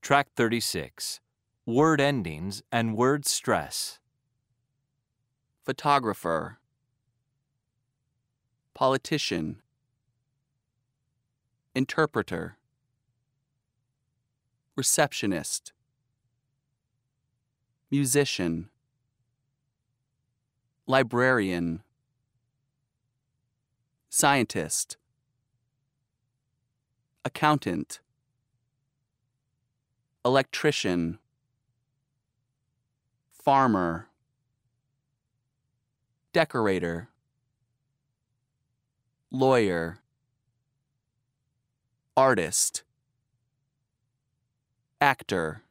Track 36. Word endings and word stress. Photographer, politician, interpreter, receptionist, musician, librarian, scientist, accountant, electrician, farmer, decorator, lawyer, artist, actor,